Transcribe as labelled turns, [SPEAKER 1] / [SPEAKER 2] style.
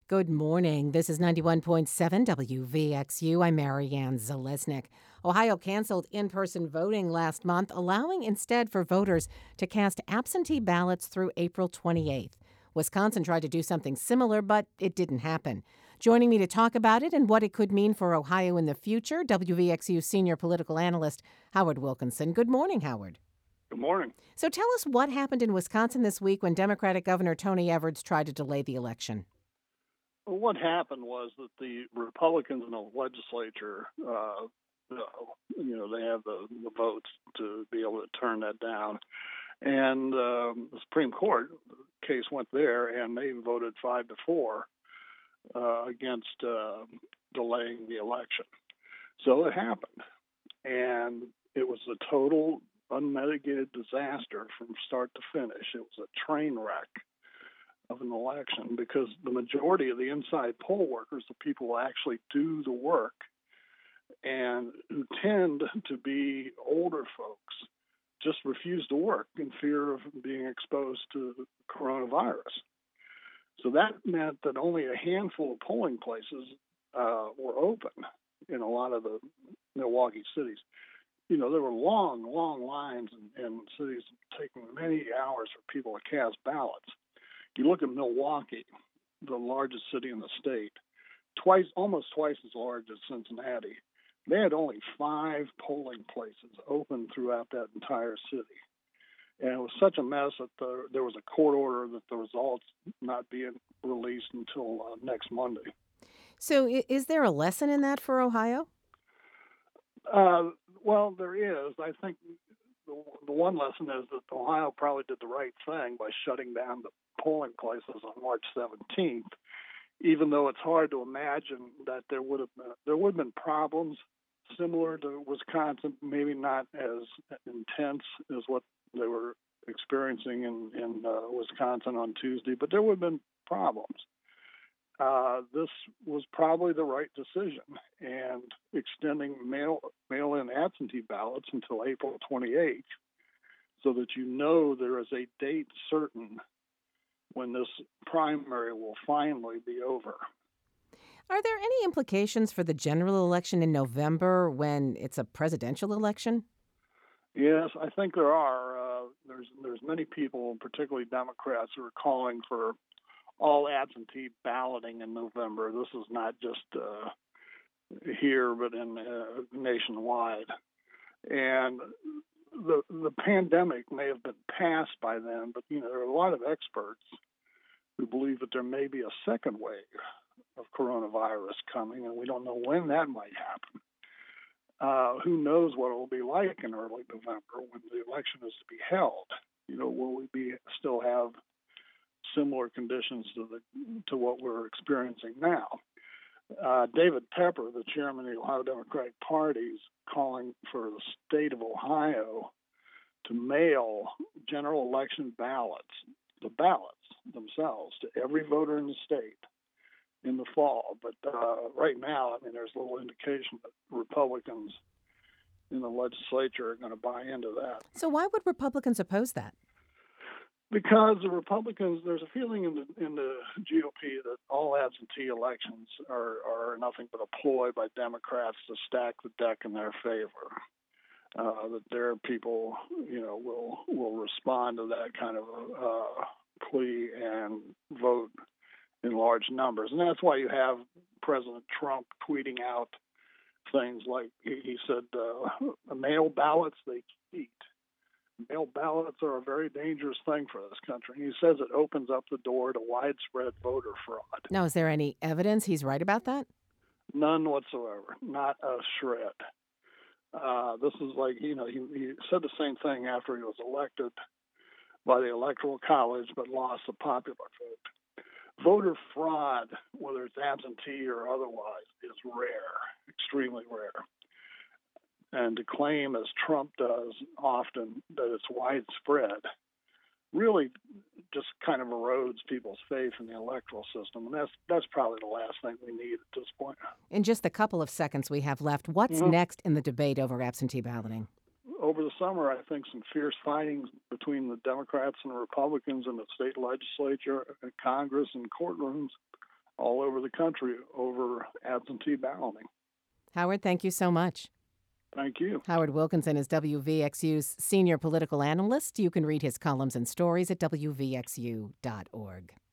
[SPEAKER 1] Good morning. This is 91.7 WVXU. I'm Marianne Zalesnik. Ohio canceled in-person voting last month, allowing instead for voters to cast absentee ballots through April 28th. Wisconsin tried to do something similar, but it didn't happen. Joining me to talk about it and what it could mean for Ohio in the future, WVXU senior political analyst Howard Wilkinson. Good morning, Howard.
[SPEAKER 2] Good morning.
[SPEAKER 1] So tell us what happened in Wisconsin this week when Democratic Governor Tony Evers tried to delay the election.
[SPEAKER 2] Well, what happened was that the Republicans in the legislature, they have the votes to be able to turn that down. And the Supreme Court case went there, and they voted 5-4 against delaying the election. So it happened. And it was a total unmitigated disaster from start to finish. It was a train wreck of an election because the majority of the inside poll workers, the people who actually do the work and who tend to be older folks, just refuse to work in fear of being exposed to coronavirus. So that meant that only a handful of polling places were open in a lot of the Milwaukee cities. There were long lines in cities taking many hours for people to cast ballots. You look at Milwaukee, the largest city in the state, almost twice as large as Cincinnati. They had only 5 polling places open throughout that entire city. And it was such a mess that there was a court order that the results not being released until next Monday.
[SPEAKER 1] So is there a lesson in that for Ohio?
[SPEAKER 2] Well, there is. I think the one lesson is that Ohio probably did the right thing by shutting down the polling places on March 17th, even though it's hard to imagine that there would have been problems similar to Wisconsin, maybe not as intense as what they were experiencing in Wisconsin on Tuesday, but there would have been problems. This was probably the right decision, and extending mail-in absentee ballots until April 28th so that there is a date certain when this primary will finally be over.
[SPEAKER 1] Are there any implications for the general election in November when it's a presidential election?
[SPEAKER 2] Yes, I think there are. There's many people, particularly Democrats, who are calling for all absentee balloting in November. This is not just here, but in nationwide. And the pandemic may have been passed by then, but there are a lot of experts who believe that there may be a second wave of coronavirus coming, and we don't know when that might happen. Who knows what it will be like in early November when the election is to be held? Will we still have similar conditions to what we're experiencing now? David Pepper, the chairman of the Ohio Democratic Party, is calling for the state of Ohio to mail general election ballots, the ballots themselves, to every voter in the state in the fall. But right now, there's little indication that Republicans in the legislature are going to buy into that.
[SPEAKER 1] So why would Republicans oppose that?
[SPEAKER 2] Because the Republicans, there's a feeling in the GOP that all absentee elections are nothing but a ploy by Democrats to stack the deck in their favor. That their people, will respond to that kind of plea and vote in large numbers. And that's why you have President Trump tweeting out things like he said, mail ballots they cheat. Mail ballots are a very dangerous thing for this country. He says it opens up the door to widespread voter fraud.
[SPEAKER 1] Now, is there any evidence he's right about that?
[SPEAKER 2] None whatsoever. Not a shred. This is like, he said the same thing after he was elected by the Electoral College but lost the popular vote. Voter fraud, whether it's absentee or otherwise, is rare, extremely rare. And to claim, as Trump does often, that it's widespread really just kind of erodes people's faith in the electoral system. And that's probably the last thing we need at this point.
[SPEAKER 1] In just the couple of seconds we have left, what's next in the debate over absentee balloting?
[SPEAKER 2] Over the summer, I think some fierce fighting between the Democrats and the Republicans in the state legislature, Congress, and courtrooms. all over the country over absentee balloting.
[SPEAKER 1] Howard, thank you so much.
[SPEAKER 2] Thank you.
[SPEAKER 1] Howard Wilkinson is WVXU's senior political analyst. You can read his columns and stories at WVXU.org.